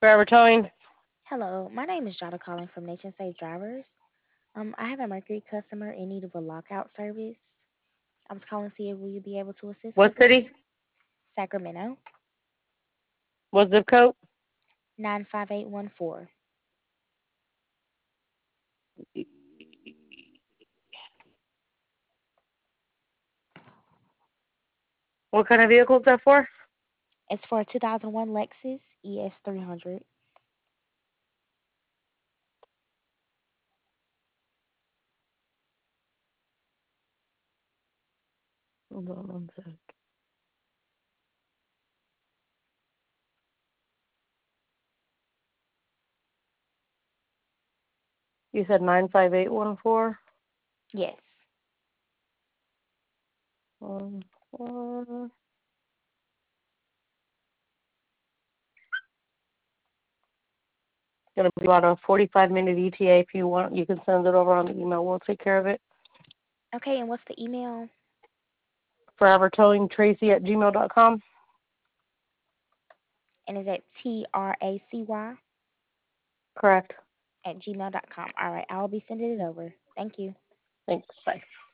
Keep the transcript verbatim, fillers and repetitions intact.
Forever Towing. Hello, my name is Jada calling from Nation Safe Drivers. Um, I have a Mercury customer in need of a lockout service. I was calling to see if will you be able to assist What with city? this? Sacramento, What zip code? nine five eight one four. What kind of vehicle is that for? It's for a two thousand one Lexus E S three hundred. Hold on one sec. You said nine five eight one four. Yes. One four. Gonna be about a forty-five minute E T A. If you want, you can send it over on the email. We'll take care of it. Okay, and what's the email? Forever Towing Tracy at gmail dot com. And is it T R A C Y Correct. at gmail dot com? All right, I'll be sending it over. Thank you. Thanks. Bye.